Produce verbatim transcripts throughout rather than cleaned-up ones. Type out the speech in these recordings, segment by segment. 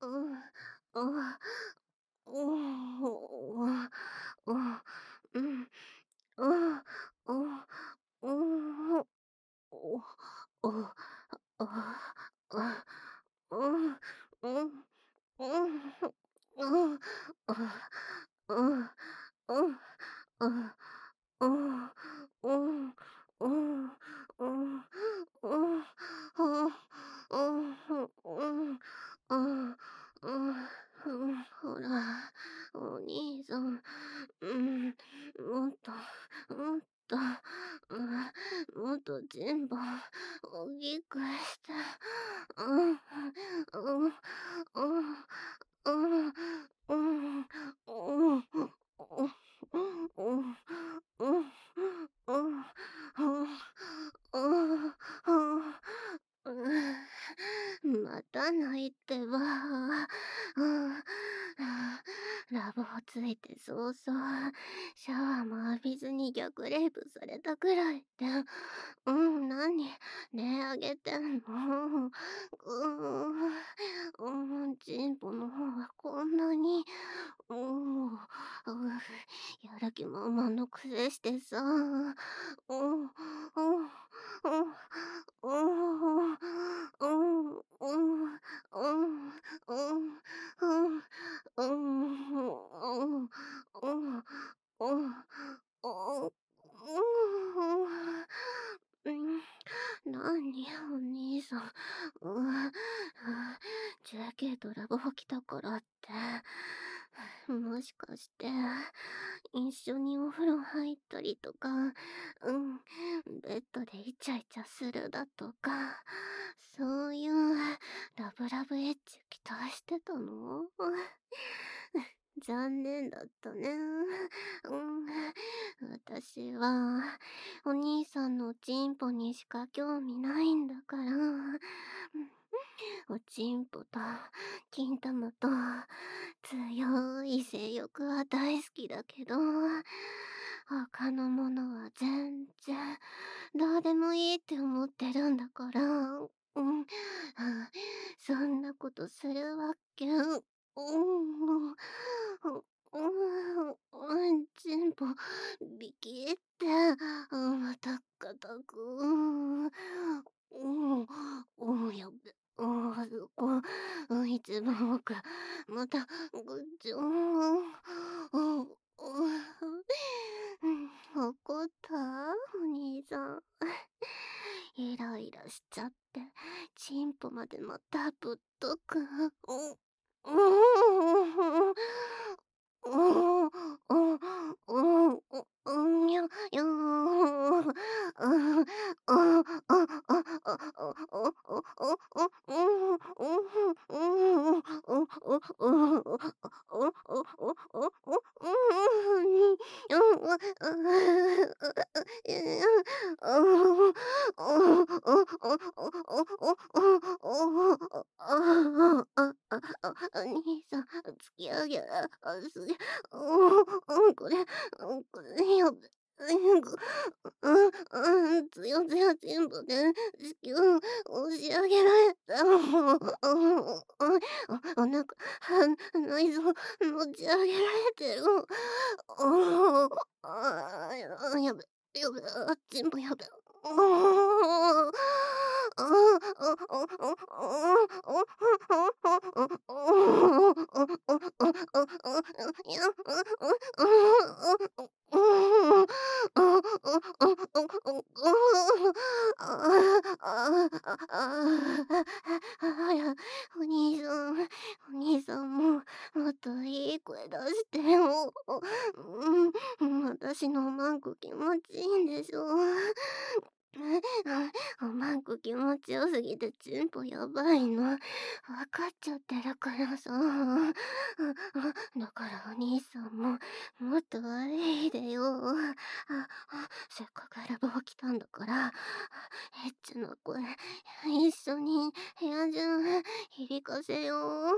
ほら、お兄さん、うん、もっと、もっと、うん、もっと全部大きくして、うん、うん、うん、うん、うん、うん、うん、うん、うん、うん、また泣いてば。ラブホついて早々、シャワーも浴びずに逆レイプされたくらいで、うん、何、ねあげてんの。うん、うん、チンポの方はこんなに、うん、うん、やる気満々のくせしてさ、うん、うん、うん、うん、うん、うん、うん、うん、うん、うん、うん、うん、うん、うん、なに、お兄さん、うん、ジェーケー とラブホ来たからって、もしかして、一緒にお風呂入ったりとか、うん、ベッドでイチャイチャするだとか、そういうラブラブエッジ期待してたの？残念だったね。うん。私は、お兄さんのおちんぽにしか興味ないんだから。うん、おちんぽと、金玉と、強い性欲は大好きだけど、他のものは全然、どうでもいいって思ってるんだから。うん。そんなことするわけ。うん。うん。うん、チンポ、ビキって、うん、また固く、うん、うん、うん、やべ、うん、あそこ、うん、一番奥、また、ぐっちょ、うん、うん、うん、怒ったお兄さん。イライラしちゃって、チンポまでまたぶっとく。うん、うん、うん、うん、うん、うん、うん、にゃ、にゃー、うん、うん、うん、うん、うん、うん、うん、うん、うん、うん、お兄さん、突き上げ、あ、すげ、うん、これ、うん、これ、やべ、うん、うん、つよつよ全部で、子宮、押し上げられた。うん、うん、お腹、内臓、持ち上げられてる。うん、あー、やべ、やべ、全部やべ。うん、お兄さん、お兄さんも、もっといい声出してよ。うん、私のマンコ気持ちいいんでしょ。おまんこ気持ちよすぎてチンポやばいの。わかっちゃってるからさ。だからお兄さんももっと悪いでよ。あ、せっかくラブホ来たんだから、エッチな声一緒に部屋中響かせよう。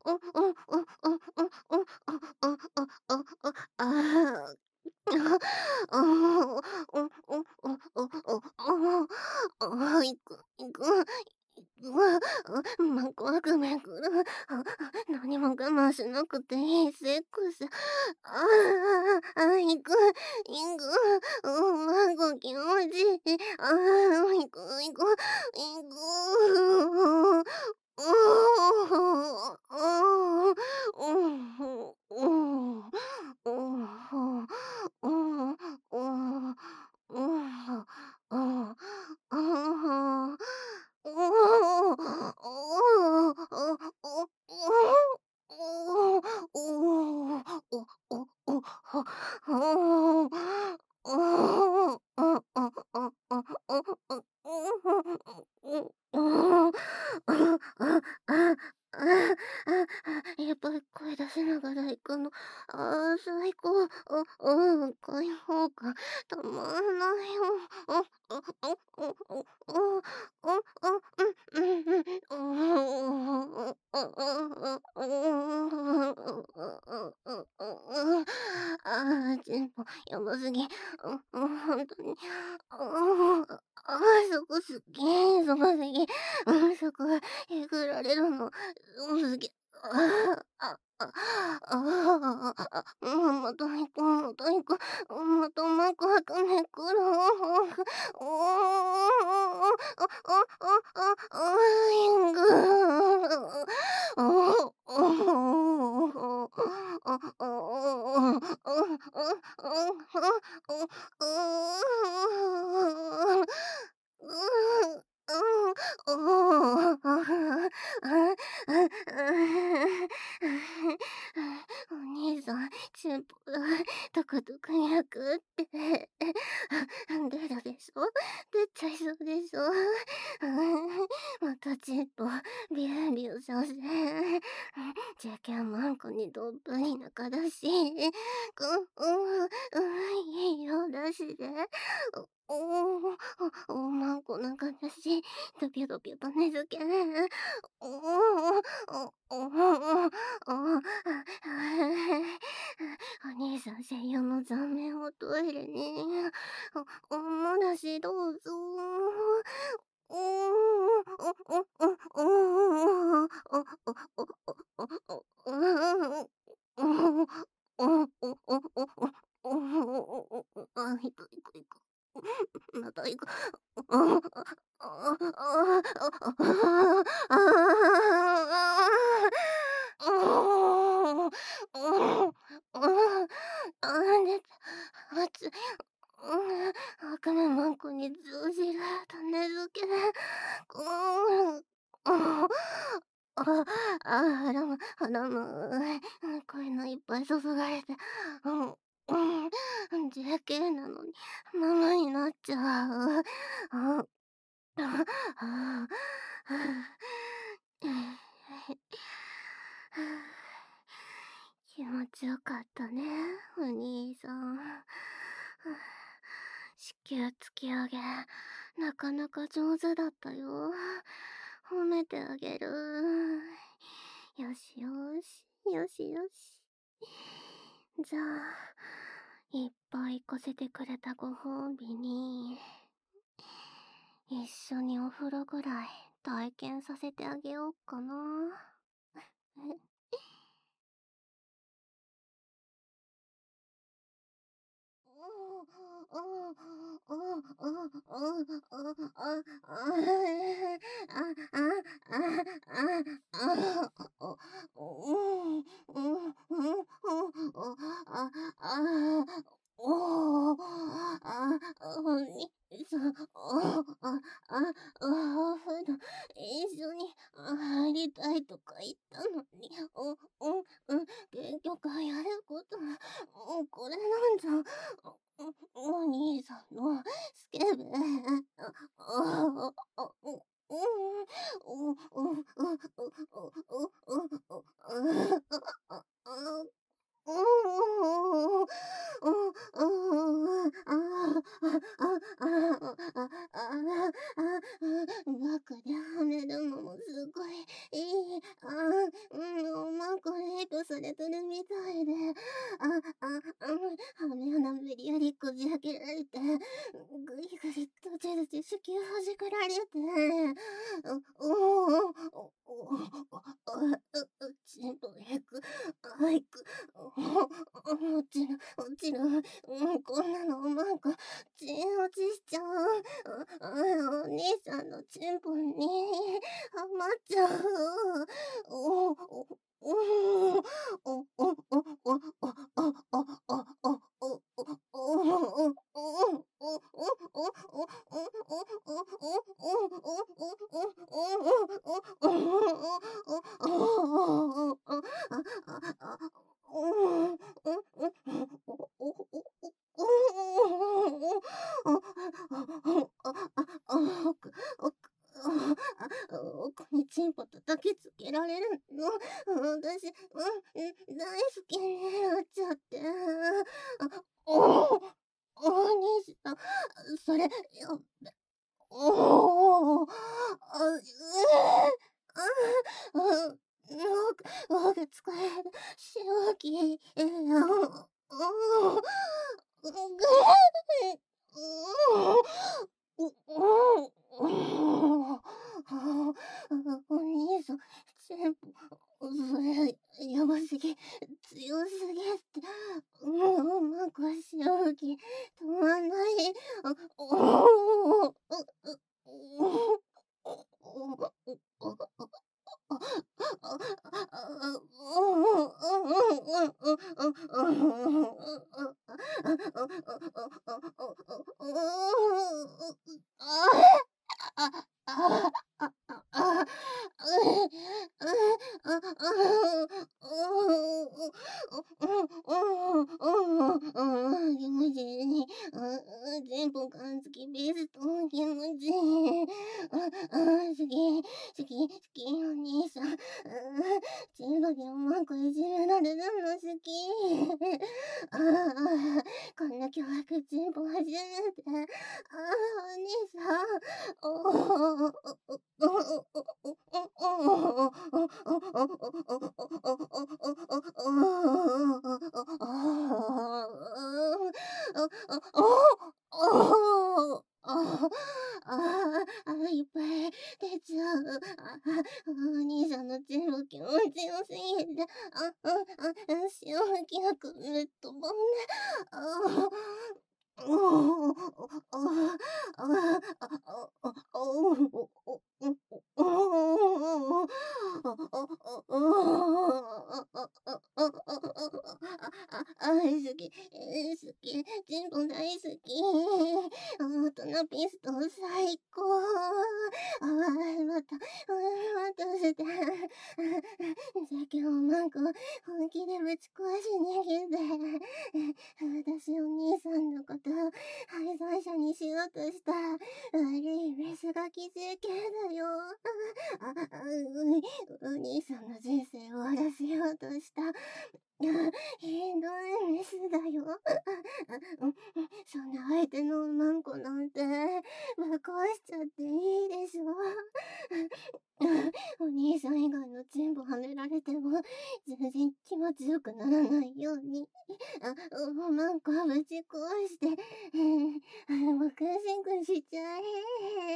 うんうんうんうんうんうんうんうんうんうんうん、ああ。ああ、うんうんうんうんうんうん、いくいくいく、うん、ま、怖くめくる。あ、何も我慢しなくていいセックス。ああ、あ、行く行く、うん、なんか気持ちいい。ああ、行く行く行く。うーん、うーん、うーん、うーん、うーん、うーん、うーん、うーん、うーん、うーん。うーん、うーん、う、う、うーん、うーん、お、お、お、は、はーん。うーん、うんうんうんうんうんうん、うん、うーん。ああ、あ、あ、あ、やっぱり声出しながら行くの、ああ、最高。あ、うん、開放感たまんないよ。あ、あ、あ、あ、あ、あ、あ、あ、うん、うん、うん、うーん、あ、あ、あ、あ、うーん、うんうんうんうん。ああ、テンポやばすぎ。うんうん、ほんとに。ああ、ああ、そこすっげえ、そこすげえ。うん、そこえぐられるの、うん、すげああ、あ、あ、ああ、あ、うん、また行くまた行く。うん、またまくわくめくる。うん、うん、あ、あ、あ、あ、あ、いぐ。あ、あ、あ、あ、あ、うーん。うん、おお、ああ、あ、あ、お兄さん、チンポがトコトコにゃくって。出るでしょ？出ちゃいそうでしょ？またチンポ、ビュンビュンさせ。じゃけんマンコにどっぷり中だし。く、うん、うん、いいよ、出して。おお、お、おまんこ中だし、ドピョドピョとねずけ。おお、お、おお、お、お兄さん専用の残面おトイレに。お、おもだしどうぞ。おお、お、お、お、おお、お、お、お、お、お、お、うん、おお、お、お、お、お、お、お、お、あ、いくいくいく。また行く。ああ、ああ、ああ、ああ、ああ、ああ、出た。熱い。うん、赤目マンコに通じる種付け。うん。ああ、ああ、ラム、ラム、こういうのいっぱい注がれて。うん、うん、ジェーケー なのに、ママになっちゃう。あ、あ、あ、気持ちよかったね、お兄さん。子宮突き上げ、なかなか上手だったよ。褒めてあげる。よしよし、よしよし。じゃあ、いっぱい行かせてくれたご褒美に、一緒にお風呂ぐらい体験させてあげようかな。 おお、あ、おにさん、あ、あ、あ、あ、ふだ一緒に入りたいとか言ったのに、お、うん、うん、結局やることは、うん、これなんじゃ。お、お兄さんのスケベ、あ、あ、あ、うん、うん、うん、うん、うん、うん、うん、うん、うん、うん、あ、あ、うーん、うん、うん、ああ、あ、あ、あ、あ、あ、あ、バカではめるのもすごいいい。あ、うん、うまくレイプされてるみたいで、あ、あ、うん、羽穴無理やりこじ開けられて、ぐりぐりとじるし子宮はじかられて、う、おお、お、お、あ、う、ちんぽへく、あいく、お、落ちる、落ちる、うん、こんなのなんか、ちん落ちしちゃう。あ、あ、お兄さんのちんぽにはまっちゃう。お、お、おお、お、お、お、お、お、お、お、お、お、お、お、奥にチンポ叩きつけられるの、私、うん、大好きになっちゃって。あ、おお、お兄さん、それ、やっべ、おお、あ、うえ、あ、あ、なんか、なんか使える、しおき、え、あ、おお、ぐえ、う、う、うん、ああ、お兄さん、全部、それ、やばすぎ、強すぎって、もう、なんかしおき、止まんない。あ、おお、う、う、う、気持ちいい。全部感付きベスト気持ちいい。好き、好き、好き、お兄さん。チンポでうまくいじめられるの好き。ああ、こんな凶悪チンポ初めて。ああ、お兄さん。おお、おいっぱい出ちゃう。あ、お兄さんのチンポ気持ちよすぎて、あ、あ、あ、潮吹きがくるっと飛んで、あおお、ああ、あ、あ、あ、おお、お、お、おお、大好き、好き、チンポ大好き。大人ピストン最高。あ、また、またして。酒をなんか本気でぶち壊しに来て。私お兄さんのこと廃材者にしようとした悪いメスがきじけだよ。あ、あ、お兄さんの人生を終わらせようとしたひどいメスだよ。そんな相手のマンコなんてぶっ壊しちゃっていいでしょ。お兄さん以外の全部はめられても全然気持ちよくならないように、あ、マンコぶち壊して、もうくしくしちゃえ。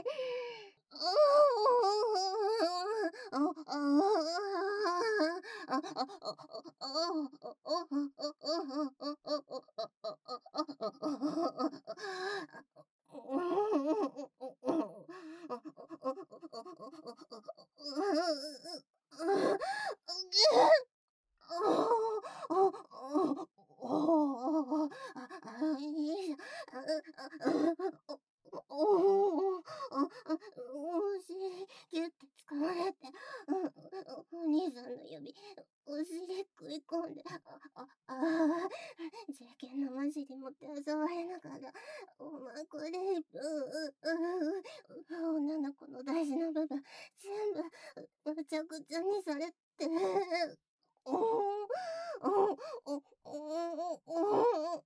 兄さんの指、お尻食い込んで、あ、あ、ああ、ジェーケー のまじり持って遊ばれながら、おまこで、う、う、う、う、女の子の大事な部分、全部、むちゃくちゃにされて、おお、おお、おお、お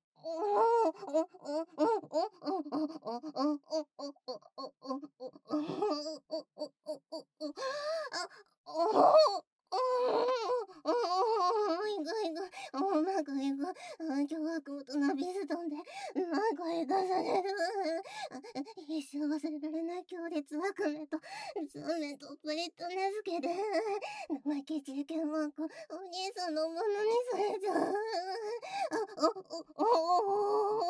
おまくいく、凶悪もとなビストンで、うまくいかされる。一生忘れられない強烈悪夢と、残念とプリッと名付けて、生意気事件マーク、お兄さんのものにされちゃう。お、お、お、お、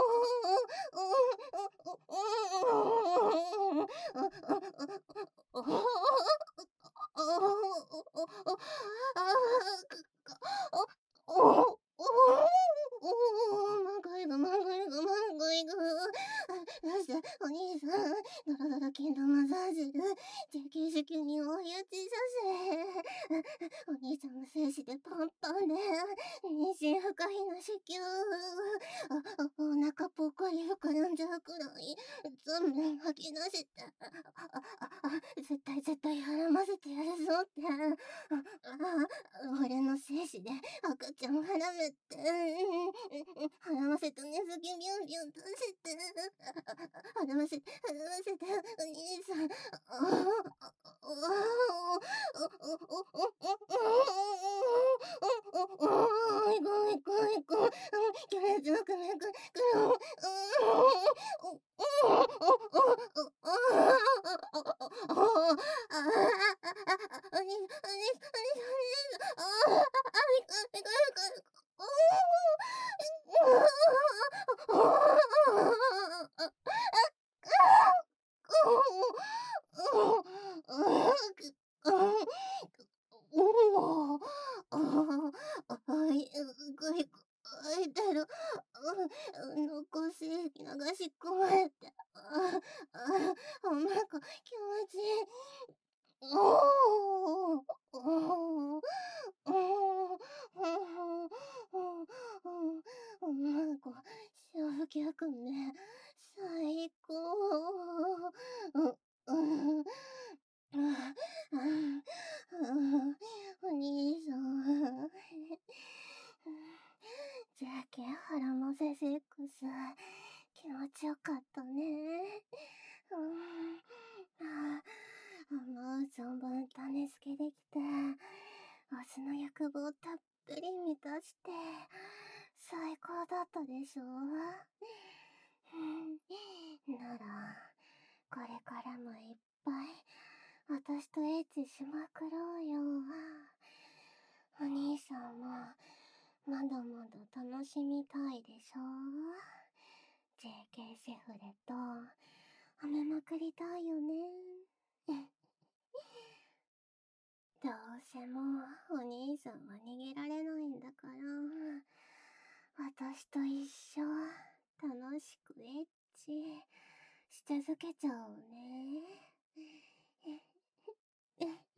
お兄さん、ドロドロ筋のマッサージ、ジェーケー 子宮に追い打ち射精。お兄さんの精子でパンパンで、妊娠不可避な子宮。お、お腹ぽっこり膨らんじゃうくらい、残念吐き出して、あ、あ、あ、絶対絶対孕ませてやるぞって。俺の精子で赤ちゃん孕めて、孕ませたねずきビュンビュン出して、孕ませて、孕ませて、お兄さん。いこいこいこ。強烈な組みくる。残し流し込まれて、ああ、おまこ気持ちいい。おお、おお、おお、おまこ、焼却ね、最高。う、うん、あ、お兄さん。ジェーケー ハラモセシックス、気持ちよかったね。うん、あ、思う存分種付けできて、推しの欲望たっぷり満たして、最高だったでしょ。なら、これからもいっぱい、私とエッチしまくろうよ。お兄さんも、まだまだ楽しみたいでしょ。 ジェーケー セフレと褒めまくりたいよね。どうせもうお兄さんは逃げられないんだから、私と一緒楽しくエッチし続けちゃおうね。